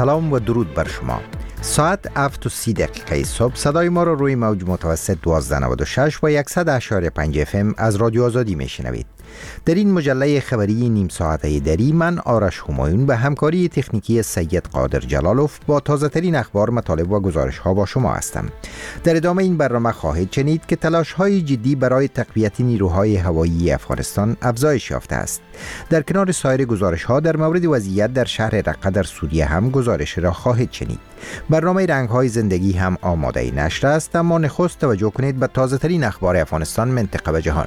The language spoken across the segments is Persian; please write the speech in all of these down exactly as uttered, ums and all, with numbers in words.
سلام و درود بر شما. ساعت هفت و سی دقیقه صبح صدای ما را روی موج متوسط دوازده نود و شش و صد اشاری پنج اف ام از رادیو آزادی میشنوید. در این مجله خبری نیم ساعته دری من آرش همایون به همکاری تکنیکی سید قادر جلالوف با تازه ترین اخبار، مطالب و گزارش ها با شما هستم. در ادامه این برنامه خواهید شنید که تلاش های جدی برای تقویت نیروهای هوایی افغانستان افزایش یافته است. در کنار سایر گزارش ها در مورد وضعیت در شهر رقه در سوریه هم گزارش را خواهید شنید. برنامه رنگ های زندگی هم آماده نشر است، اما نخست توجه کنید به تازه ترین اخبار افغانستان، منطقه و جهان.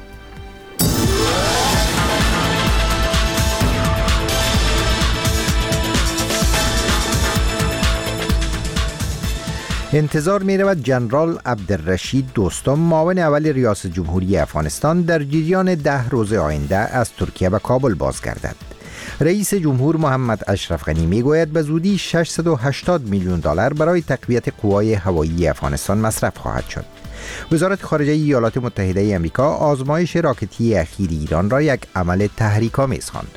انتظار می رود جنرال عبدالرشید دوستم، معاون اول ریاست جمهوری افغانستان، در جریان ده روز آینده از ترکیه به کابل بازگردد. رئیس جمهور محمد اشرف غنی می گوید به زودی ششصد و هشتاد میلیون دلار برای تقویت قوای هوایی افغانستان مصرف خواهد شد. وزارت خارجه ایالات متحده آمریکا آزمایش راکتی اخیر ایران را یک عمل تحریک‌آمیز خواند.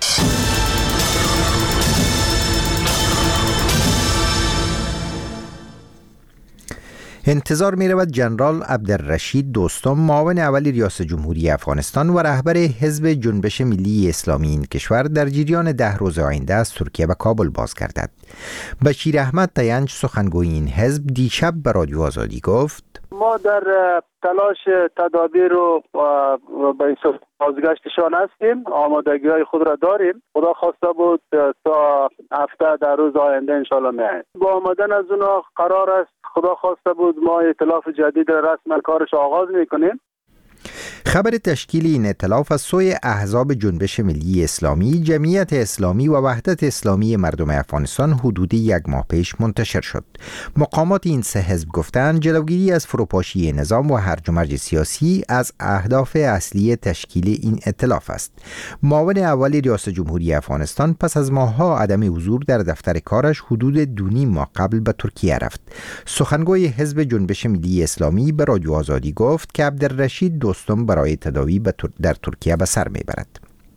انتظار می رود جنرال عبدالرشید دوستم، معاون اول ریاست جمهوری افغانستان و رهبر حزب جنبش ملی اسلامی این کشور، در جریان ده روز آینده از ترکیه به کابل بازگردد. بشیر احمد تینج، سخنگوی این حزب، دیشب به رادیو آزادی گفت: ما در تلاش تدابیر و به بازگشتشان هستیم، آمادگی های خود را داریم. خدا خواسته بود تا هفته در روز آینده انشالله میایم. با آمدن از اونا قرار است، خدا خواسته بود، ما ائتلاف جدید رسما کارش آغاز میکنیم. خبر تشکیل این ائتلاف از سوی احزاب جنبش ملی اسلامی، جمعیت اسلامی و وحدت اسلامی مردم افغانستان حدود یک ماه پیش منتشر شد. مقامات این سه حزب گفتند جلوگیری از فروپاشی نظام و هرج و مرج سیاسی از اهداف اصلی تشکیل این ائتلاف است. معاون اول ریاست جمهوری افغانستان پس از ماه‌ها عدم حضور در دفتر کارش حدود دو نیم ماه قبل به ترکیه رفت. سخنگوی حزب جنبش ملی اسلامی به رادیو آزادی گفت که عبدالرشید دوستم برای تداوی در ترکیه به سر میبرد.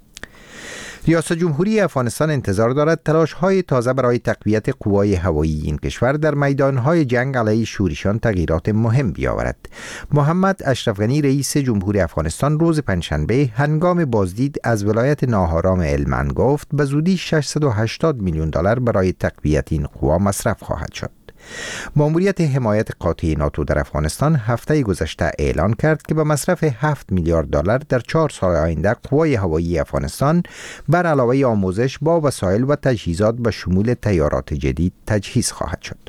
ریاست جمهوری افغانستان انتظار دارد تلاش‌های تازه برای تقویت قوای هوایی این کشور در میدان‌های جنگ علیه شورشیان تغییرات مهم بیاورد. محمد اشرف غنی، رئیس جمهور افغانستان، روز پنجشنبه هنگام بازدید از ولایت ناهارام هلمند گفت به زودی ششصد و هشتاد میلیون دلار برای تقویت این قوا مصرف خواهد شد. ماموریت حمایت قاطع ناتو در افغانستان هفته گذشته اعلان کرد که به مصرف هفت میلیارد دلار در چهار سال آینده قوای هوایی افغانستان بر علاوه آموزش با وسایل و تجهیزات به شمول طیارات جدید تجهیز خواهد شد.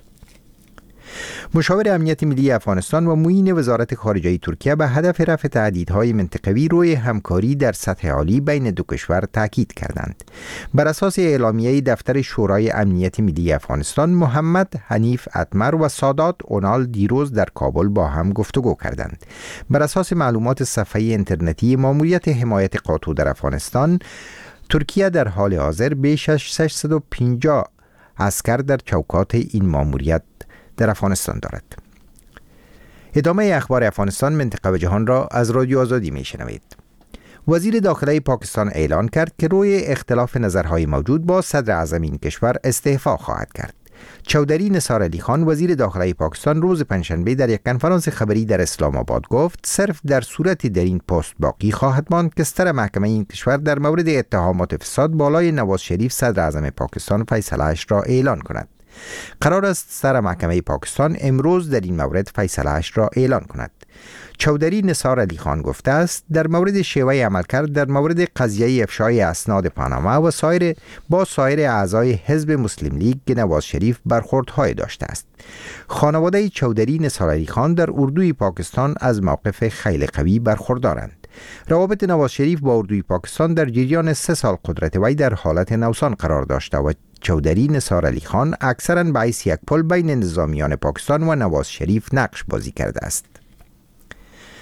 مشاور امنیت ملی افغانستان و معین وزارت خارجه ترکیه به هدف رفع تهدیدهای منطقوی روی همکاری در سطح عالی بین دو کشور تاکید کردند. بر اساس اعلامیه دفتر شورای امنیت ملی افغانستان، محمد حنیف اتمر و سادات اونال دیروز در کابل با هم گفتگو کردند. بر اساس معلومات صفحه اینترنتی ماموریت حمایت قاطع در افغانستان، ترکیه در حال حاضر بیش از ششصد و پنجاه عسکر در چوکات این ماموریت در افغانستان دارد. ادامه اخبار افغانستان، منطقه و جهان را از رادیو آزادی می شنوید. وزیر داخله پاکستان اعلان کرد که روی اختلاف نظرهای موجود با صدر اعظم این کشور استعفا خواهد کرد. چودری نثار علی خان، وزیر داخله پاکستان، روز پنجشنبه در یک کنفرانس خبری در اسلام آباد گفت صرف در صورت در این پست باقی خواهد ماند که ستر محکمه این کشور در مورد اتهامات فساد بالای نواز شریف صدر اعظم پاکستان فیصله‌اش را اعلان کند. قرار است سر محکمه پاکستان امروز در این مورد فیصله‌اش را اعلان کند. چودری نثار علی خان گفته است در مورد شیوه عملکرد در مورد قضیه افشای اسناد پاناما و سایر با سایر اعضای حزب مسلم لیگ نواز شریف برخوردهای داشته است. خانواده چودری نثار علی خان در اردوی پاکستان از موقف خیلی قوی برخوردارند. روابط نواز شریف با اردوی پاکستان در جریان سه سال قدرت وی در حالت نوسان قرار داشته و چودری نثار علی خان اکثراً به حیث یک پل بین نظامیان پاکستان و نواز شریف نقش بازی کرده است.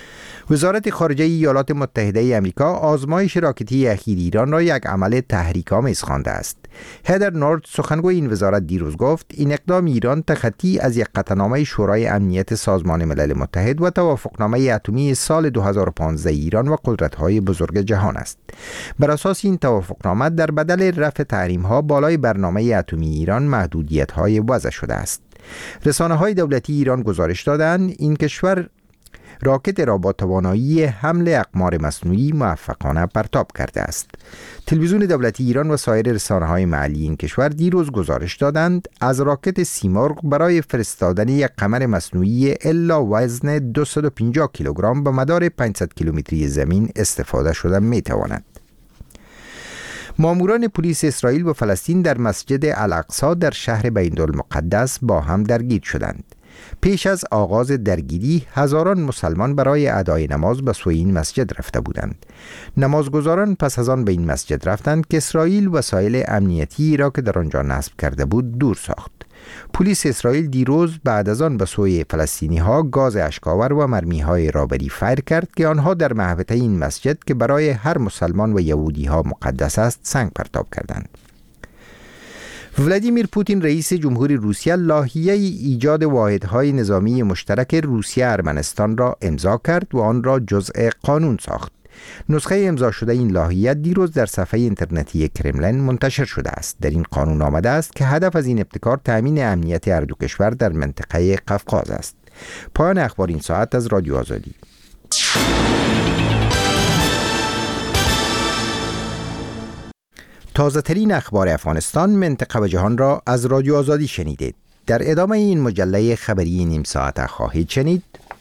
وزارت خارجه ایالات متحده آمریکا آزمایش راکتی اخیر ایران را یک عمل تحریک‌آمیز خوانده است. هدر نورد سخنگوی این وزارت دیروز گفت این اقدام ایران تخطی از یک قطعنامه شورای امنیت سازمان ملل متحد و توافقنامه اتمی سال دو هزار و پانزده ایران و قدرت‌های بزرگ جهان است. بر اساس این توافقنامه در بدل رفع تحریم‌ها بالای برنامه اتمی ایران محدودیت‌های وضع شده است. رسانه‌های دولتی ایران گزارش دادند این کشور راکت را با توانایی حمل اقمار مصنوعی موفقانه پرتاب کرده است. تلویزیون دولتی ایران و سایر رسانه‌های محلی این کشور دیروز گزارش دادند از راکت سیمرغ برای فرستادن یک قمر مصنوعی الا وزن دویست و پنجاه کیلوگرم به مدار پانصد کیلومتری زمین استفاده شده می‌تواند. ماموران پلیس اسرائیل و فلسطین در مسجد الاقصی در شهر بیت‌المقدس با هم درگیر شدند. پیش از آغاز درگیری هزاران مسلمان برای ادای نماز به سوی این مسجد رفته بودند. نمازگزاران پس از آن به این مسجد رفتند که اسرائیل وسایل امنیتی را که در آنجا نصب کرده بود دور ساخت. پلیس اسرائیل دیروز بعد از آن به سوی فلسطینی ها گاز اشک‌آور و مرمی های رابری فیر کرد که آنها در محوطه این مسجد که برای هر مسلمان و یهودی ها مقدس است سنگ پرتاب کردند. ولادیمیر پوتین رئیس جمهوری روسیه لایحه ایجاد واحدهای نظامی مشترک روسیه ارمنستان را امضا کرد و آن را جزء قانون ساخت. نسخه امضا شده این لایحه دیروز در صفحه اینترنتی کرملین منتشر شده است. در این قانون آمده است که هدف از این ابتکار تامین امنیت هر دو کشور در منطقه قفقاز است. پایان اخبار این ساعت از رادیو آزادی. تازه ترین اخبار افغانستان، منطقه و جهان را از رادیو آزادی شنیدید. در ادامه این مجله خبری نیم ساعت خواهید شنید: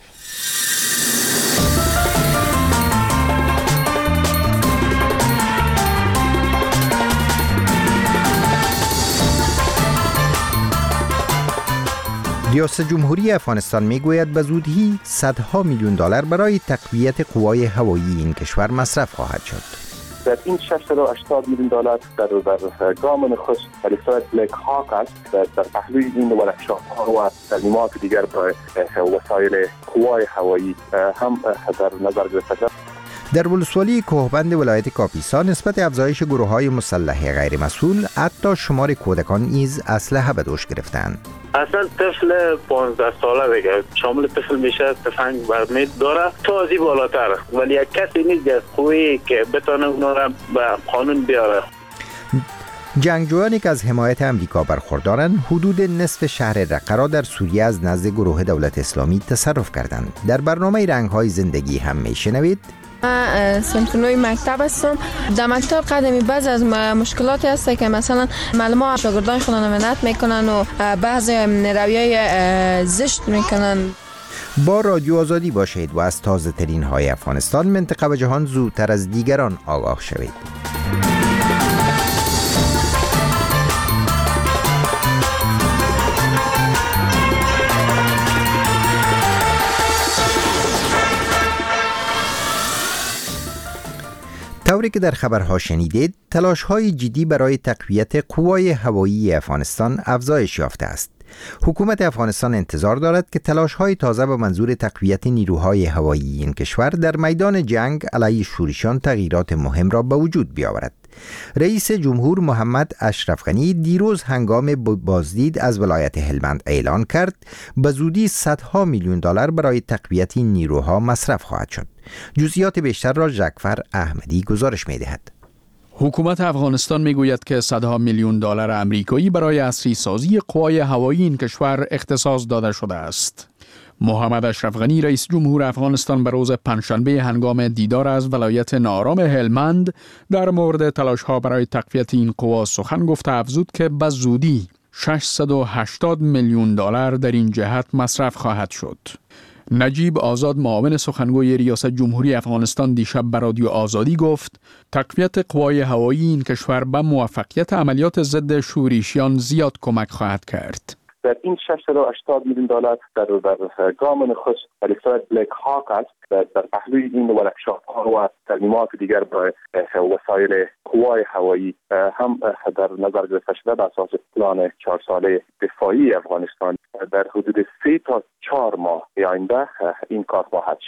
ریاست جمهوری افغانستان میگوید به زودی صدها میلیون دلار برای تقویت قوای هوایی این کشور مصرف خواهد شد. در این ششصد و هشتاد میلیون دلار در در گام نخست پلیسای بلک هاک است در, در پهلوی این ورکشاپ‌ها و ترمیمات دیگر برای وسایل قوای هوایی هم در نظر گرفته شد. در ولسوالی کوهبند ولایت کاپیسا نسبت افزایش گروه‌های مسلح غیر مسئول حتی شمار کودکان نیز اسلحه به دوش گرفتند. اصلا طفل پانزده ساله دیگه شامل طفل میشه تفنگ برمیت داره تا از این بالاتر، ولی یک کسی نیست از قوی که بتونه اونا را به قانون بیاره. جنگجویانی که از حمایت امریکا برخوردارند حدود نصف شهر رقه را در سوریه از نزد گروه دولت اسلامی تصرف کردند. در برنامه رنگ‌های زندگی هم میشنوید: من صنف نوی مکتب هستم. در مکتب قدمی بعض از مشکلاتی هست که مثلا معلمان شاگردان خودشون منت میکنن و بعضی رویای زشت میکنن. با رادیو آزادی باشید و از تازه ترین های افغانستان، منطقه و جهان زودتر از دیگران آگاه شوید. طوری که در خبرها شنیدید، تلاش‌های جدی برای تقویت قوای هوایی افغانستان افزایش یافته است. حکومت افغانستان انتظار دارد که تلاش‌های تازه به منظور تقویت نیروهای هوایی این کشور در میدان جنگ علیه شورشیان تغییرات مهم را به وجود بیاورد. رئیس جمهور محمد اشرف غنی دیروز هنگام بازدید از ولایت هلمند اعلان کرد به زودی صدها میلیون دلار برای تقویت این نیروها مصرف خواهد شد. جزئیات بیشتر را جعفر احمدی گزارش می‌دهد. حکومت افغانستان میگوید که صدها میلیون دلار آمریکایی برای عصری سازی قوای هوایی این کشور اختصاص داده شده است. محمد اشرف غنی رئیس جمهور افغانستان به روز پنجشنبه هنگام دیدار از ولایت نارام هلمند در مورد تلاش‌ها برای تقویت این قوا سخن گفته افزود که به زودی ششصد و هشتاد میلیون دلار در این جهت مصرف خواهد شد. نجیب آزاد معاون سخنگوی ریاست جمهوری افغانستان دیشب به رادیو آزادی گفت تقویت قوای هوایی این کشور به موفقیت عملیات ضد شورشیان زیاد کمک خواهد کرد. در این ششصد و هشتاد میلیون دلار در در گام نخست پلیسای بلک هاک است در, در پهلوی این ورکشاپ‌ها و ترمیمات دیگر برای وسایل قوای هوایی هم در نظر گرفته شده. بر اساس پلان چهار ساله دفاعی افغانستان در حدود سه تا چهار ماه آینده این کار خواهد شد.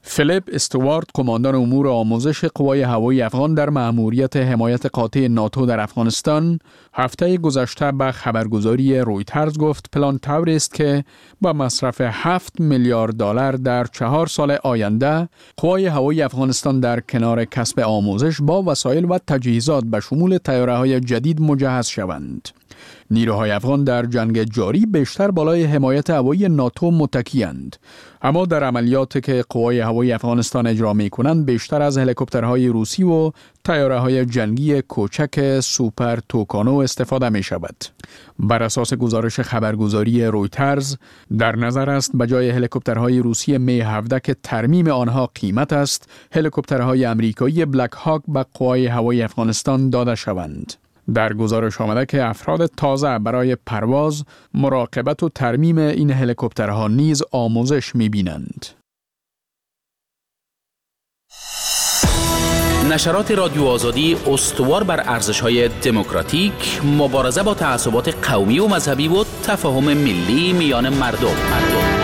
فیلیپ استوارت، قماندان امور آموزش قوای هوایی افغان در مأموریت حمایت قاطع ناتو در افغانستان، هفته گذشته به خبرگزاری رویترز گفت پلان طوری است که با مصرف هفت میلیارد دلار در چهار سال آینده قوای هوایی افغانستان در کنار کسب آموزش با وسایل و تجهیزات به شمول طیاره‌های جدید مجهز شوند. نیروهای افغان در جنگ جاری بیشتر بالای حمایت هوایی ناتو متکی‌اند، اما در عملیاتی که قوای هوایی افغانستان اجرا می‌کنند بیشتر از هلیکوپترهای روسی و طیاره‌های جنگی کوچک سوپر توکانو استفاده می‌شود. بر اساس گزارش خبرگزاری رویترز در نظر است به جای هلیکوپترهای روسی می هفده که ترمیم آنها قیمت است، هلیکوپترهای آمریکایی بلک هاک به قوای هوایی افغانستان داده شوند. در گزارش آمده که افراد تازه برای پرواز، مراقبت و ترمیم این هلیکوپترها نیز آموزش می‌بینند. نشرات رادیو آزادی استوار بر ارزش‌های دموکراتیک، مبارزه با تعصبات قومی و مذهبی و تفاهم ملی میان مردم. مردم.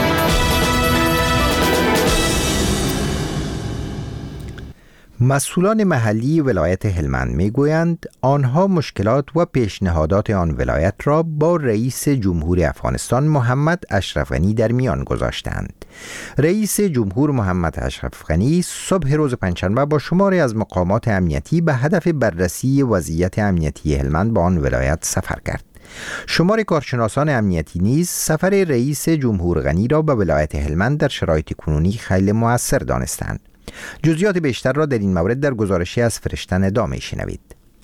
مسئولان محلی ولایت هلمند میگویند آنها مشکلات و پیشنهادات آن ولایت را با رئیس جمهور افغانستان محمد اشرف غنی در میان گذاشتند. رئیس جمهور محمد اشرف غنی صبح روز پنجشنبه با شماری از مقامات امنیتی به هدف بررسی وضعیت امنیتی هلمند به آن ولایت سفر کرد. شمار کارشناسان امنیتی نیز سفر رئیس جمهور غنی را به ولایت هلمند در شرایط کنونی خیلی مؤثر دانستند. جزئیات بیشتر را در این مورد در گزارشی از فرشتن دا می‌شنوید.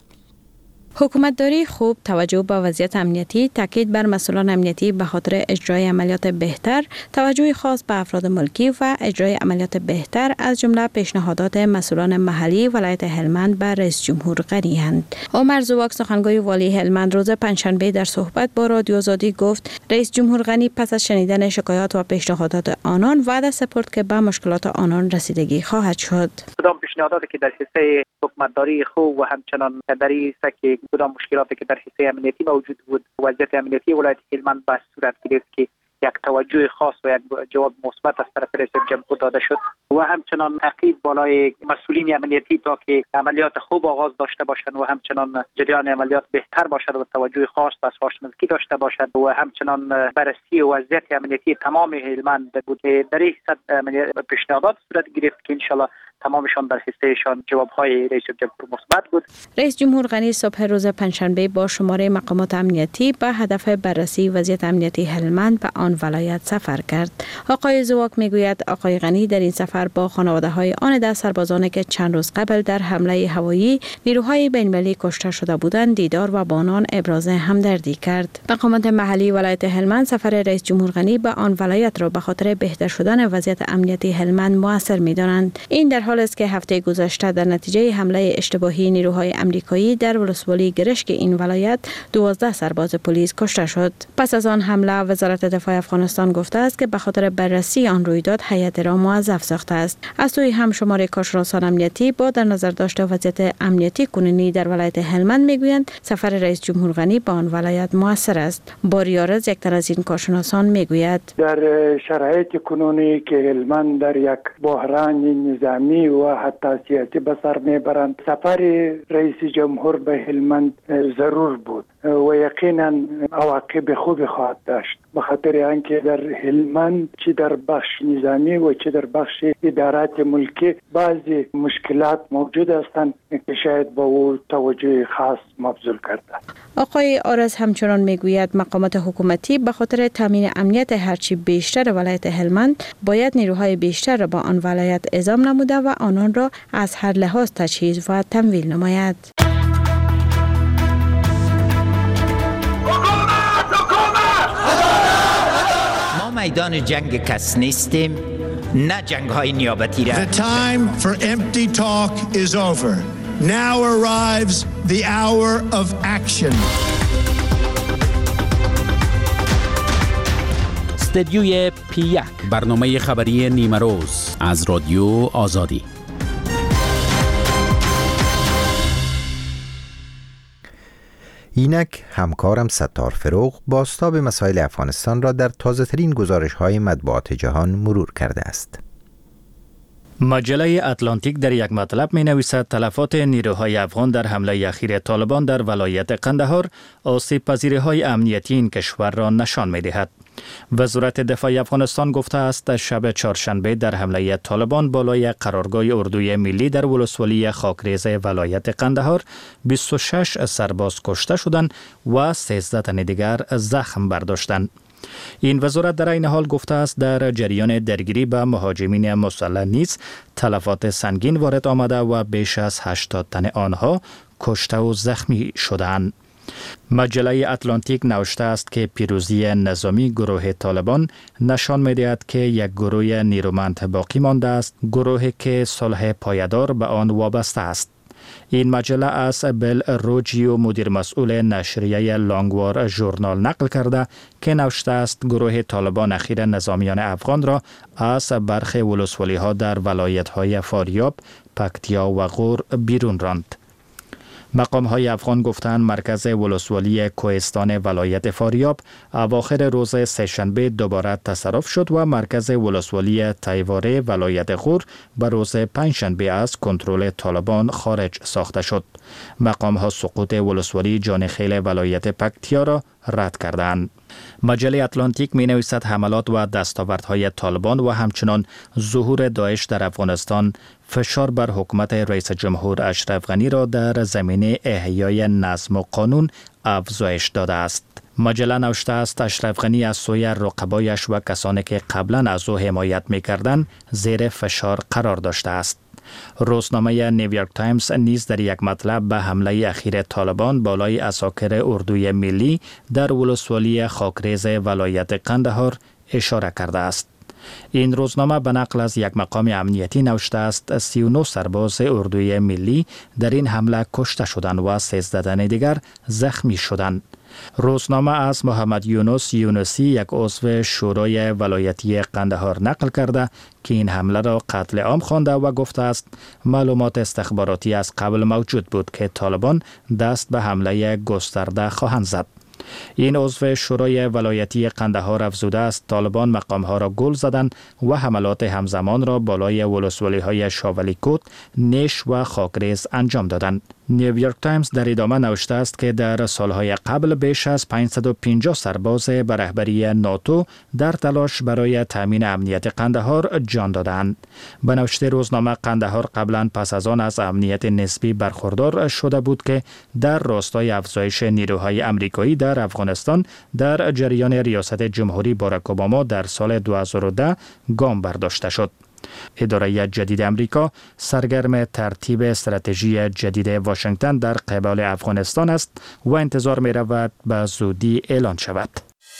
حکومتداری خوب، توجه به وضعیت امنیتی، تاکید بر مسئولان امنیتی به خاطر اجرای عملیات بهتر، توجه خاص به افراد ملکی و اجرای عملیات بهتر از جمله پیشنهادات مسئولان محلی ولایت هلمند به رئیس جمهور غنی اند. عمر زواک، سخنگوی والی هلمند، روز پنجشنبه در صحبت با رادیو آزادی گفت رئیس جمهور غنی پس از شنیدن شکایات و پیشنهادات آنان وعده سپرد که به مشکلات آنان رسیدگی خواهد شد. کدام پیشنهاداتی که در حصه حکومتداری خوب و همچنان در حصه که کدام مشکلاتی که در حصه امنیتی موجود بود، وضعیت امنیتی ولایت هلمند به صورت گرفت که یک توجه خاص و یک جواب مثبت از طرف رئیس جمهور داده شد و همچنان تاکید بالای مسئولین امنیتی تا که عملیات خوب آغاز داشته باشند و همچنان جریان عملیات بهتر باشد و توجه خاص به افراد ملکی داشته باشند و همچنان بررسی وضعیت امنیتی تمام هلمند بود. در این صد پیشنهادات صورت گرفت که ان شاء الله تمامشان در حصهشان جواب‌های رئیس جمهور مثبت بود. رئیس جمهور غنی صبح روز پنجشنبه با شماره مقامات امنیتی به هدف بررسی وضعیت امنیتی هلمند به آن ولایت سفر کرد. آقای زواک میگوید آقای غنی در این سفر با خانواده‌های آن ده سربازانی که چند روز قبل در حمله هوایی نیروهای بین‌المللی کشته شده بودند دیدار و با آنان ابراز همدردی کرد. مقامات محلی ولایت هلمند سفر رئیس جمهور غنی به آن ولایت را به خاطر بهتر شدن وضعیت امنیتی هلمند موثر می‌دانند. این در حال است که هفته گذشته در نتیجه حمله اشتباهی نیروهای آمریکایی در ولسوالی گرشک این ولایت دوازده سرباز پلیس کشته شد. پس از آن حمله وزارت دفاع افغانستان گفته است که به خاطر بررسی آن رویداد هیئت را موظف ساخته است. از سوی هم شمار کارشناسان امنیتی با در نظر داشته وضعیت امنیتی کنونی در ولایت هلمند میگویند سفر رئیس جمهور غنی به آن ولایت موثر است. باریارز یک تن از این کارشناسان میگوید در شرایط کنونی که هلمند در یک بحران نظامی و حتی سیاسی به سر میبرند سفر رئیس جمهور به هلمند ضرور بود و یقینا عواقب خوبی خواهد داشت، به خاطر آنکه در هلمند چه در بخش نظامی و چه در بخش ادارات ملکی بعضی مشکلات موجود هستند که شاید با او توجه خاص مبذول کرده. آقای آرز همچنان میگوید مقامات حکومتی به خاطر تامین امنیت هرچی بیشتر ولایت هلمند باید نیروهای بیشتر را با آن ولایت اعزام نموده و آنان را از هر لحاظ تجهیز و تمویل نماید. ما میدان جنگ کس نیستیم، نه جنگ های نیابتی را. The time for empty talk is over. Now arrives the hour of action. استدیوی پی یک، برنامه خبری نیمه روز از رادیو آزادی. اینک همکارم ستار فروغ بازتاب مسائل افغانستان را در تازه‌ترین گزارش‌های مطبوعات جهان مرور کرده است. مجله اتلانتیک در یک مطلب می نویسد تلفات نیروهای افغان در حمله اخیر طالبان در ولایت قندهار آسیب پذیری های امنیتی این کشور را نشان می دهد. وزارت دفاع افغانستان گفته است شب چهارشنبه در حمله طالبان بالای قرارگاه اردوی ملی در ولسوالی خاکریز ولایت قندهار بیست و شش سرباز کشته شدند و سیزده تن دیگر زخم برداشتند. این وزارت در این حال گفته است در جریان درگیری به مهاجمین مسلح نیز تلفات سنگین وارد آمده و بیش از هشتاد تن آنها کشته و زخمی شدند. مجله اتلانتیک نوشته است که پیروزی نظامی گروه طالبان نشان می‌دهد که یک گروه نیرومند باقی مانده است، گروهی که صلح پایدار به آن وابسته است. این مجله از بل روجیو مدیر مسئول نشریه لانگوار ژورنال نقل کرده که نوشته است گروه طالبان اخیر نظامیان افغان را از برخی ولسوالی ها در ولایت های فاریاب، پکتیا و غور بیرون راند. مقام های افغان گفتند مرکز ولسوالی کوهستان ولایت فاریاب اواخر روز سه‌شنبه دوباره تصرف شد و مرکز ولسوالی تیواره ولایت غور به روز پنجشنبه از کنترل طالبان خارج ساخته شد. مقام ها سقوط ولسوالی جانخیل ولایت پکتیا را رد کردند. مجله اتلانتیک می نویسد حملات و دستاوردهای طالبان و همچنان ظهور داعش در افغانستان فشار بر حکومت رئیس جمهور اشرف غنی را در زمینه احیای نظم و قانون افزایش داده است. مجله نوشته است اشرف غنی از سوی رقبایش و کسانی که قبلا از او حمایت می کردند زیر فشار قرار داشته است. روزنامه نیویورک تایمز نیز در یک مطلب به حمله اخیر طالبان بالای عساکر اردوی ملی در ولسوالی خاکریز ولایت قندهار اشاره کرده است. این روزنامه به نقل از یک مقام امنیتی نوشته است سی و نه سرباز اردوی ملی در این حمله کشته شدند و سیزده تن دیگر زخمی شدند. روزنامه از محمد یونس یونسی یک عضو شورای ولایتی قندهار نقل کرده که این حمله را قتل عام خوانده و گفته است معلومات استخباراتی از قبل موجود بود که طالبان دست به حمله گسترده خواهند زد. این عضو شورای ولایتی قندهار افزوده است طالبان مقامها را گل زدند و حملات همزمان را بالای ولسوالی های شاولی کوت، نیش و خاکریز انجام دادند. نیویورک تایمز در ادامه نوشته است که در سالهای قبل بیش از پانصد و پنجاه سرباز به رهبری ناتو در تلاش برای تامین امنیت قندهار جان دادند. به نوشته روزنامه قندهار قبلا پس از آن از امنیت نسبی برخوردار شده بود که در راستای افزایش نیروهای آمریکایی در افغانستان در جریان ریاست جمهوری باراک اوباما در سال دو هزار و ده گام برداشته شد. اداره جدید امریکا سرگرم ترتیب استراتژی جدید واشنگتن در قبال افغانستان است و انتظار می رود به زودی اعلان شود.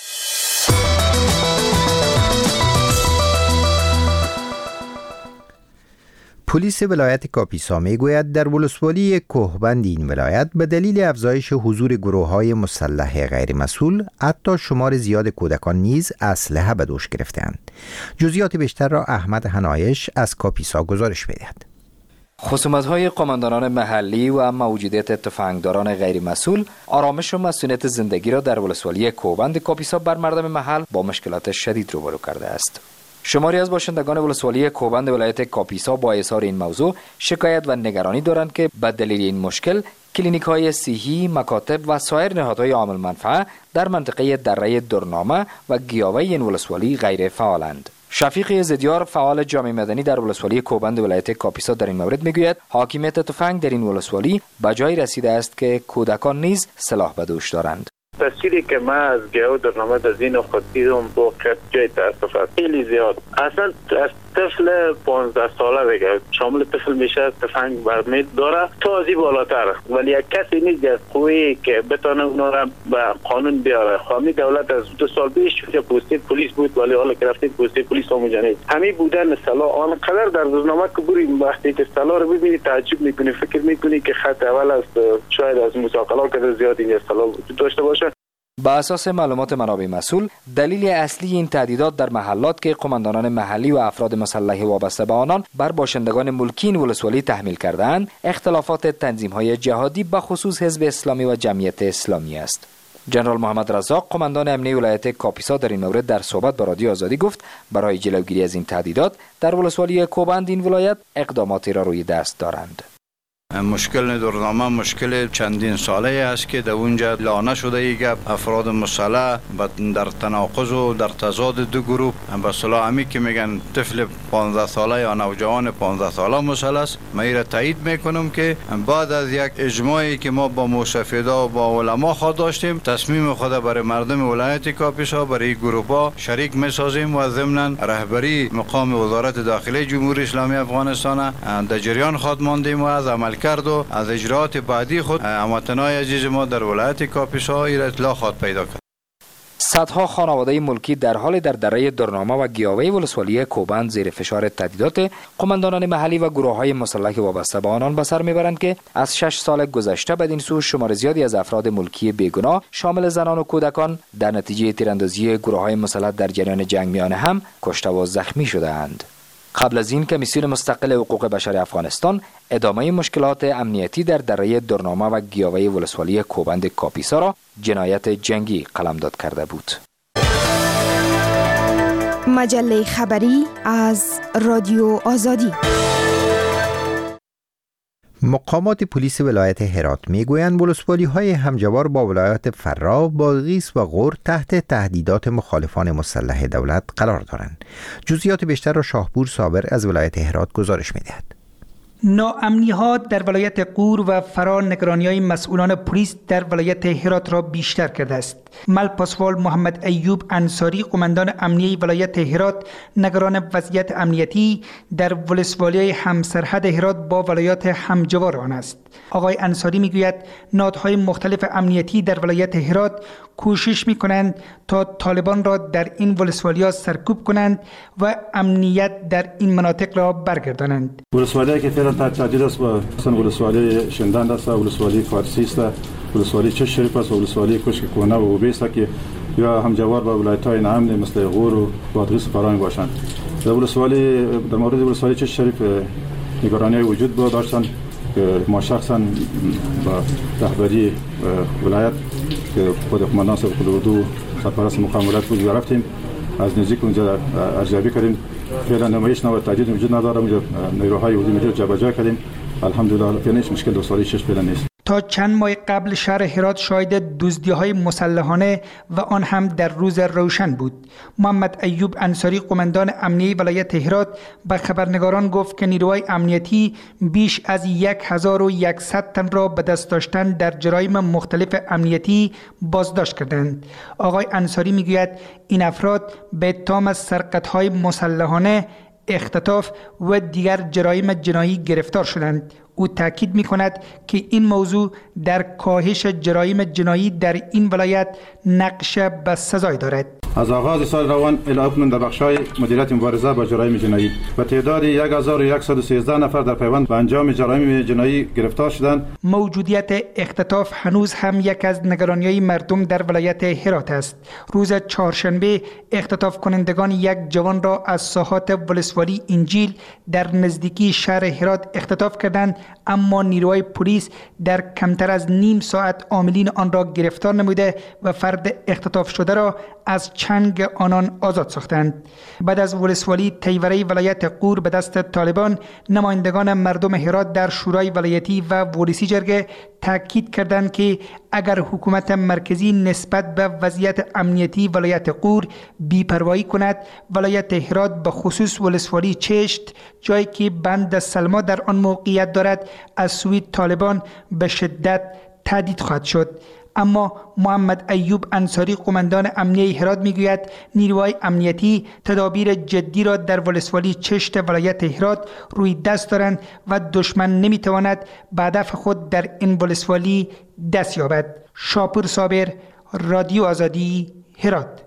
پلیس ولایت کاپیسا می گوید در ولسوالی کوهبند این ولایت به دلیل افزایش حضور گروه‌های مسلح غیر مسئول حتی شمار زیاد کودکان نیز اسلحه به دوش گرفتند. جزئیات بیشتر را احمد حنایش از کاپیسا گزارش می‌دهد. خصومت‌های قماندانان محلی و موجودیت تفنگداران غیر مسئول آرامش و مسئولیت زندگی را در ولسوالی کوهبند کاپیسا بر مردم محل با مشکلات شدید روبرو کرده است. شماری از باشندگان ولسوالی کوهبند ولایت کاپیسا با اظهار این موضوع شکایت و نگرانی دارند که به دلیل این مشکل کلینیک‌های صحی، مکاتب و سایر نهادهای عامل منفعه در منطقه دره درنامه و گیاوه این ولسوالی غیر فعالند. شفیق زدیار فعال جامعه مدنی در ولسوالی کوهبند ولایت کاپیسا در این مورد میگوید حاکمیت تفنگ در این ولسوالی به جای رسیده است که کودکان نیز سلاح به دوش دارند. تصویری که من از گیاو در نامه از این خود دیدم واقعا جای تاسف است خیلی زیاد. اصلا از طفل پانزده ساله دیگه شامل طفل میشه تفنگ برمید داره تا از این بالاتر، ولی یک کسی نیست از قوی که بتونه اونا را به قانون بیاره. خواهی دولت از دو سال پیش پوسته پلیس بود ولی حالا که رفتید پوسته پلیس آموزا نیست. همین بودن سلاح آنقدر در روزنامه که بریم وقتی که سلاح رو ببینی تعجب میکنی، فکر میکنی که خط اول است شاید از مساقلات که زیاد این سلاح داشته باشه. با اساس معلومات منابع مسئول دلیل اصلی این تهدیدات در محلات که قماندانان محلی و افراد مسلح وابسته به آنان بر باشندگان ملکی این ولسوالی تحمیل کرده‌اند اختلافات تنظیم‌های جهادی به خصوص حزب اسلامی و جمعیت اسلامی است. جنرال محمد رزاق قماندان امنیه ولایت کاپیسا در این مورد در صحبت با رادیو آزادی گفت برای جلوگیری از این تهدیدات در ولسوالی کوبند این ولایت اقداماتی را روی دست دارند. مشکل دورنامه مشکل چندین ساله است که در اونجا لانه شده ای گپ افراد مسلح در تناقض و در تضاد دو گروه به اصطلاح همی که میگن طفل پانزده ساله یا نوجوان پانزده ساله مسلح است. من را تایید میکنم که بعد از یک اجماعی که ما با مستفیدا و با علما خود داشتیم تصمیم خود برای مردم ولایت کاپیسا برای گروه ها شریک میسازیم و ضمن رهبری مقام وزارت داخلی جمهوری اسلامی افغانستان در جریان خود ماندیم و از عمل کرد و از اجرات بعدی خود هموطنان عزیز ما در ولایت کاپیسا را اطلاع خود پیدا کرد. صدها خانواده ملکی در حال در دره درنامه و گیاوی ولسوالی کوبند زیر فشار تهدیدات قماندانان محلی و گروه‌های مسلح وابسته به آنان به سر میبرند که از شش سال گذشته بدین سو شمار زیادی از افراد ملکی بیگناه شامل زنان و کودکان در نتیجه تیراندازی گروه‌های مسلح در جریان جنگ میان هم کشته و زخمی شده‌اند. قبل از این کمیسیون مستقل حقوق بشر افغانستان ادامه مشکلات امنیتی در دره درنامه و گیاوی ولسوالی کوبند کاپیسا را جنایت جنگی قلمداد کرده بود. مجله خبری از رادیو آزادی. مقامات پلیس ولایت هرات میگویند ولسوالی‌های همجوار با ولایات فرا، بادغیس و غور تحت تهدیدات مخالفان مسلح دولت قرار دارند. جزئیات بیشتر را شاهپور صابر از ولایت هرات گزارش می‌دهد. ناامنی‌ها در ولایت غور و فرا نگرانی‌های مسئولان پلیس در ولایت هرات را بیشتر کرده است. ملپاسوال محمد ایوب انصاری قماندان امنیه ولایت هرات نگران وضعیت امنیتی در ولسوالی همسرحد هرات با ولایات همجوار آن است. آقای انصاری میگوید نهادهای مختلف امنیتی در ولایت هرات کوشش میکنند تا طالبان را در این ولسوالی‌ها سرکوب کنند و امنیت در این مناطق را برگردانند. ولسوالی که فعلا تحت تهدید است با ولسوالی شندند است، ولسوالی فارسی است، ولسوالی چشم شریف است، ولسوالی کشک کهنه و اوبه است که یا همجوار با ولایت‌های ناامن مثل غور و بادغیس و فرا باشند. در ولسوالی در مورد ولسوالی چشم شریف نگرانی وجود بود داشتند که ما شخصا با رهبری ولایت که خود قماندان سابق اردو سرپرست مقام ولایت بود رفتیم از نزدیک اونجا ارزیابی کردیم. فعلا نمایش نوع تهدید وجود نداره. اونجا نیروهای وجود میجا جابجا کردیم. الحمدلله فعلا هیچ مشکل ولسوالی شش فعلا نیست. تا چند ماه قبل شهر هرات شاهد دزدی‌های مسلحانه و آن هم در روز روشن بود. محمد ایوب انصاری قماندان امنیه ولایت هرات به خبرنگاران گفت که نیروهای امنیتی بیش از یک هزار و صد تن را به دست داشتن در جرایم مختلف امنیتی بازداشت کردند. آقای انصاری میگوید این افراد به اتهام از سرقت‌های مسلحانه، اختطاف و دیگر جرایم جنایی گرفتار شدند. او تاکید می کند که این موضوع در کاهش جرایم جنایی در این ولایت نقش بسزای دارد. از آغاز سال روان الی اکنون در بخش‌های مدیریت مبارزه با جرایم جنایی و تعداد یک هزار و صد و سیزده نفر در پیوند به انجام جرایم جنایی گرفتار شدند. موجودیت اختطاف هنوز هم یک از نگرانی‌های مردم در ولایت هرات است. روز چهارشنبه اختطاف کنندگان یک جوان را از ساحات ولسوالی انجیل در نزدیکی شهر هرات اختطاف کردند، اما نیروهای پلیس در کمتر از نیم ساعت عاملین آن را گرفتار نموده و فرد اختطاف شده را از چنگ آنان آزاد ساختند. بعد از ولسوالی تیوره ولایت غور به دست طالبان، نمایندگان مردم هرات در شورای ولایتی و ولسی جرگه تاکید کردند که اگر حکومت مرکزی نسبت به وضعیت امنیتی ولایت غور بی‌پروایی کند، ولایت هرات به خصوص ولسوالی چشت، جایی که بند سلما در آن موقعیت دارد، از سوی طالبان به شدت تهدید خواهد شد. اما محمد ایوب انصاری قماندان امنیه هرات میگوید نیروهای امنیتی تدابیر جدی را در ولسوالی چشت ولایت هرات روی دست دارند و دشمن نمیتواند به هدف خود در این ولسوالی دست یابد. شاپور صابر، رادیو آزادی، هرات.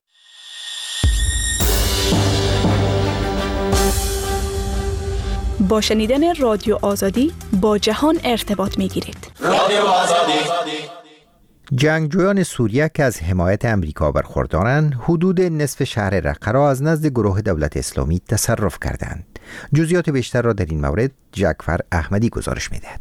با شنیدن رادیو آزادی با جهان ارتباط میگیرید. رادیو آزادی. جنگجویان سوریه که از حمایت امریکا برخوردارند، حدود نصف شهر رقه را از نزد گروه دولت اسلامی تصرف کردند. جزئیات بیشتر را در این مورد جعفر احمدی گزارش می‌دهد.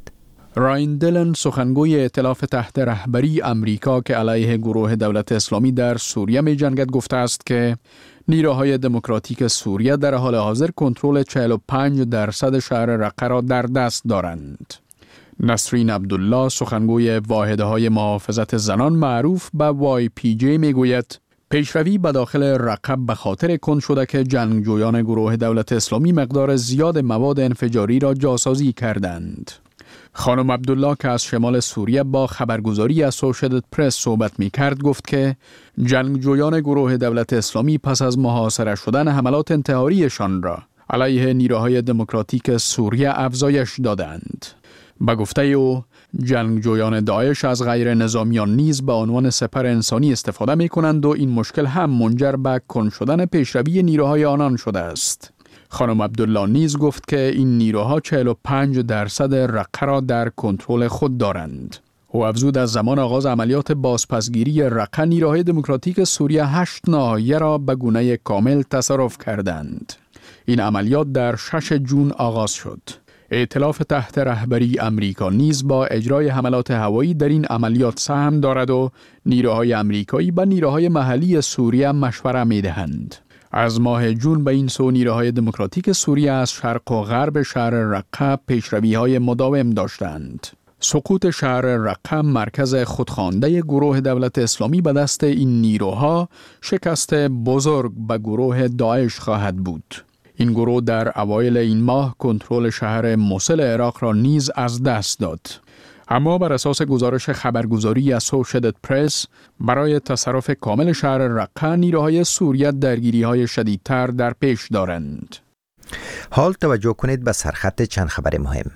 راین دلن سخنگوی ائتلاف تحت رهبری امریکا که علیه گروه دولت اسلامی در سوریه می جنگد گفته است که نیروهای دموکراتیک سوریه در حال حاضر کنترل چهل و پنج درصد شهر رقه را در دست دارند. نسرین عبدالله سخنگوی واحدهای محافظت زنان معروف به وای پی جی می گوید پیشروی به داخل رقه به خاطر کند شده که جنگجویان گروه دولت اسلامی مقدار زیاد مواد انفجاری را جاسازی کردند. خانم عبدالله که از شمال سوریه با خبرگزاری اسوشیتد پرس صحبت می کرد گفت که جنگجویان گروه دولت اسلامی پس از محاصره شدن حملات انتحاریشان را علیه نیروهای دموکراتیک سوریه افزایش دادند. با گفته او جنگجویان داعش از غیر نظامیان نیز به عنوان سپر انسانی استفاده می کنند و این مشکل هم منجر به کند شدن پیشروی نیروهای آنان شده است. خانم عبدالله نیز گفت که این نیروها چهل و پنج درصد رقه را در کنترل خود دارند. او افزود از زمان آغاز عملیات بازپسگیری رقه نیروهای دموکراتیک سوریه هشت ناحیه را به گونه کامل تصرف کردند. این عملیات در شش جون آغاز شد. ائتلاف تحت رهبری امریکا نیز با اجرای حملات هوایی در این عملیات سهم دارد و نیروهای امریکایی با نیروهای محلی سوریه مشوره می دهند. از ماه جون به این سو نیروهای دموکراتیک سوریه از شرق و غرب شهر رقه پیشروی‌های مداوم داشتند. سقوط شهر رقه مرکز خودخوانده گروه دولت اسلامی به دست این نیروها شکست بزرگ به گروه داعش خواهد بود. این گروه در اوایل این ماه کنترل شهر موصل عراق را نیز از دست داد. اما بر اساس گزارش خبرگزاری اسوشیتد پرس برای تصرف کامل شهر رقه نیروهای سوریه درگیری‌های شدیدتر در پیش دارند. حال توجه کنید به سرخط چند خبر مهم.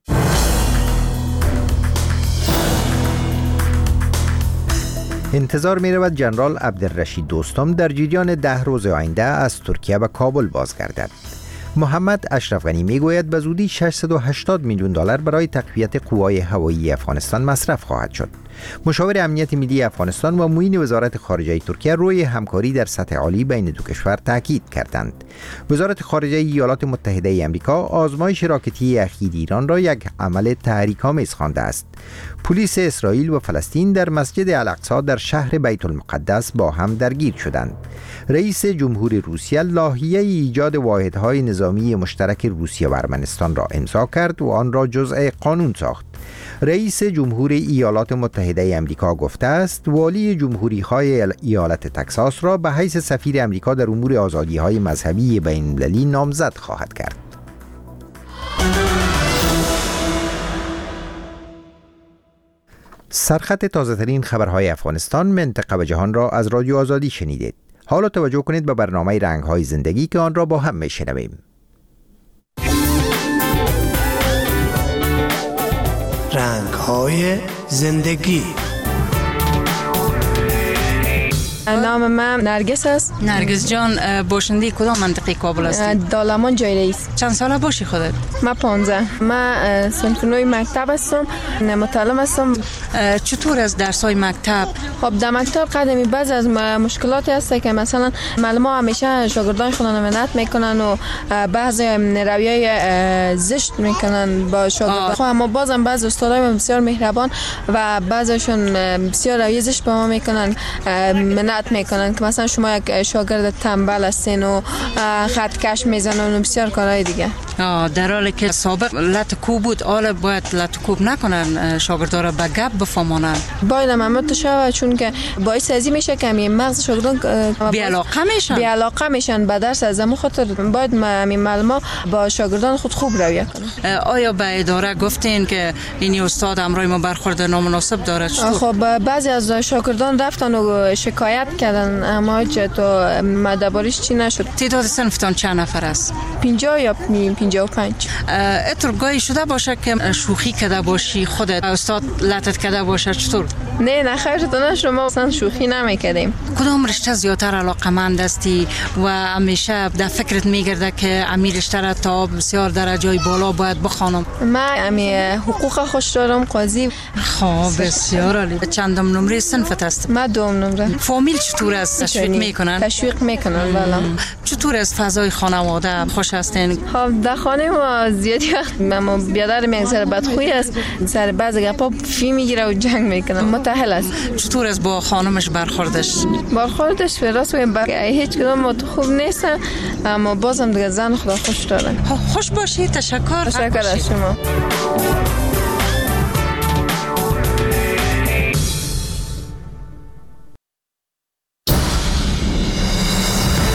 انتظار می رود جنرال عبدالرشید دوستم در جریان ده روز آینده از ترکیه به کابل بازگردد. محمد اشرف غنی می گوید به زودی ششصد و هشتاد میلیون دلار برای تقویت قوای هوایی افغانستان مصرف خواهد شد. مشاور امنیت ملی افغانستان و معین وزارت خارجه ترکیه روی همکاری در سطح عالی بین دو کشور تاکید کردند. وزارت خارجه ایالات متحده آمریکا آزمایش راکتی اخیر ایران را یک عمل تحریک‌آمیز خوانده است. پلیس اسرائیل و فلسطین در مسجد الاقصی در شهر بیت المقدس با هم درگیر شدند. رئیس جمهور روسیه لایحه ایجاد واحدهای نظامی مشترک روسیه و ارمنستان را امضا کرد و آن را جزء قانون ساخت. رئیس جمهور ایالات متحده آمریکا گفته است والی جمهوری‌های ایالت تگزاس را به حیث سفیر آمریکا در امور آزادی‌های مذهبی بین‌المللی نامزد خواهد کرد. سرخط تازه‌ترین خبرهای افغانستان، منطقه و جهان را از رادیو آزادی شنیدید. حالا توجه کنید به برنامه رنگ‌های زندگی که آن را با هم می‌شنویم. رنگ‌های زندگی. نام من نرگس است. نرگس جان، باشنده کدام منطقه کابل هستی؟ دالامان جای رئیس. چند ساله باشی خودت؟ من پانزده. من صنف نو مکتب هستم، متعلم هستم. چطور از درس‌های مکتب؟ خب در مکتب قدمی بعض از مشکلاتی هست که مثلا معلمان همیشه شاگردان خود نمونت میکنن و بعضی رویای زشت میکنن با شاگردان. خب اما بازم بعض استادای بسیار مهربان و بعضیشون بسیار رویای زشت به ما میکنن، منعت میکنن که مثلا شما یک شاگرد تنبل هستین و خط کش میزنن و بسیار کارهای دیگه. آه در حالی که سابق لطکو بود، حالا باید لطکوب نکنن، شاگردا را به گپ بفهمونن. باید ممنوع شود، چون که باعث ازی میشه که همین مغز شاگردان بی علاقه میشن. بی علاقه میشن به درس. از همون خاطر باید همین معلمان با شاگردان خود خوب رویه کنن. آیا به اداره گفتین که این استاد امروز ما برخورد نامناسب داره؟ خب بعضی از شاگردان رفتن و شکایت کردن، اما تو مدباریش چی نشد. تعداد صنفتان چند نفر است؟ پنجاه یا پنجاه و پنج. اتر گاهی شده باشه که شوخی کرده باشی خودت، استاد لطت کرده باشه، چطور؟ نه نه خیر تو، شما اصلا شوخی نمیکردیم. کدام رشته زیاتر علاقمند هستی و همیشه در فکرت میگرده که امیر رشته را تا بسیار درجای بالا باید بخوانم؟ من امی حقوق خوش دارم، قاضی. خب بسیار عالی. چندم نمره صنفت هست؟ من دوم نمره. فامیل چطور است؟ تشویق میکنن؟ تشویق میکنن. والا چطور است فضای خانواده؟ خوش هستین؟ خب در در خانه ما زیادی وقت ما بیادر میگه سر بدخویی است، سر بعضی گپا فی میگیره و جنگ میکنه، متأهل است. چطور است با خانمش برخوردش؟ برخوردش راست میگم هیچ کدام خوب نیست، اما بازم دیگه زن خدا خوش داره. خوش باشی. تشکر. تشکر از شما.